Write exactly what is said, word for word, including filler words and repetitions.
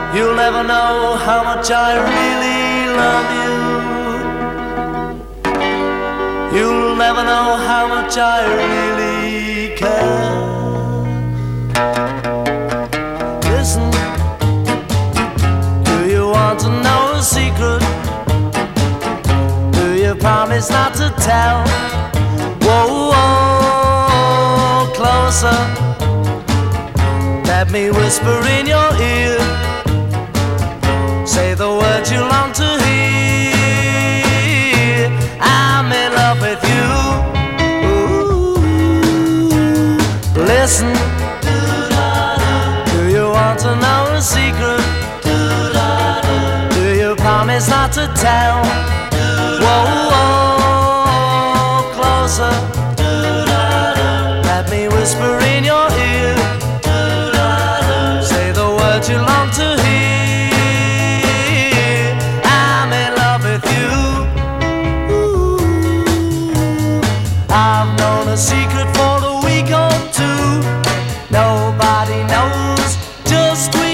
You'll never know how much I really love you. You'll never know how much I really care. Listen, do you want to know a secret? Do you promise not to tell? Whoa, whoa, closer. Let me whisper in your ear. Say the words you long to hear. I'm in love with you. Ooh. Listen, do you want to know a secret? Do you promise not to tell? Whoa, whoa, closer. Let me whisper in your ear. Say the words you long to hear. I've known a secret for a week or two. Nobody knows, just we